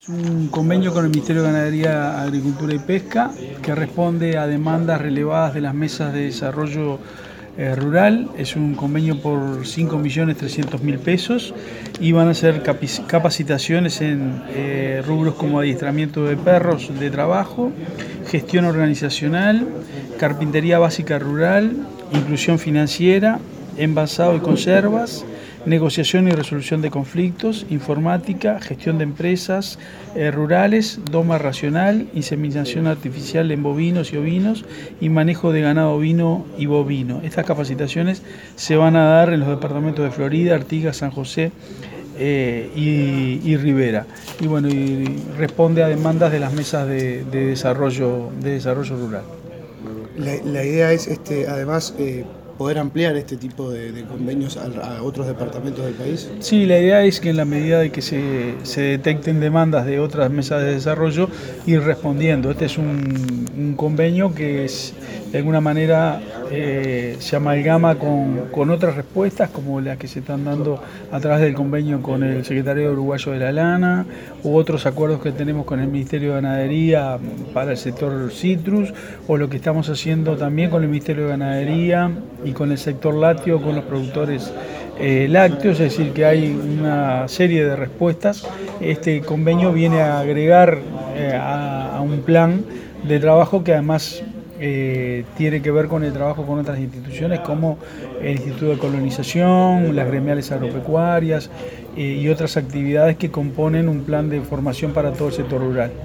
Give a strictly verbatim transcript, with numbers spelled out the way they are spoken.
Un convenio con el Ministerio de Ganadería, Agricultura y Pesca que responde a demandas relevadas de las mesas de desarrollo eh, rural. Es un convenio por cinco millones trescientos mil pesos y van a ser capacitaciones en eh, rubros como adiestramiento de perros de trabajo, gestión organizacional, carpintería básica rural, inclusión financiera, envasado y conservas, negociación y resolución de conflictos, informática, gestión de empresas eh, rurales, doma racional, inseminación artificial en bovinos y ovinos y manejo de ganado ovino y bovino. Estas capacitaciones se van a dar en los departamentos de Florida, Artigas, San José eh, y, y Rivera. Y bueno, y responde a demandas de las mesas de, de, desarrollo, de desarrollo rural. La, la idea es, este, además, eh, poder ampliar este tipo de, de convenios a, a otros departamentos del país. Sí, la idea es que en la medida de que se, se detecten demandas de otras mesas de desarrollo, ir respondiendo. Este es un, un convenio que es, de alguna manera eh, se amalgama con, con otras respuestas, como las que se están dando a través del convenio con el Secretario Uruguayo de la Lana, u otros acuerdos que tenemos con el Ministerio de Ganadería para el sector citrus, o lo que estamos haciendo también con el Ministerio de Ganadería y con el sector lácteo, con los productores eh, lácteos, es decir, que hay una serie de respuestas. Este convenio viene a agregar eh, a, a un plan de trabajo que además eh, tiene que ver con el trabajo con otras instituciones como el Instituto de Colonización, las gremiales agropecuarias eh, y otras actividades que componen un plan de formación para todo el sector rural.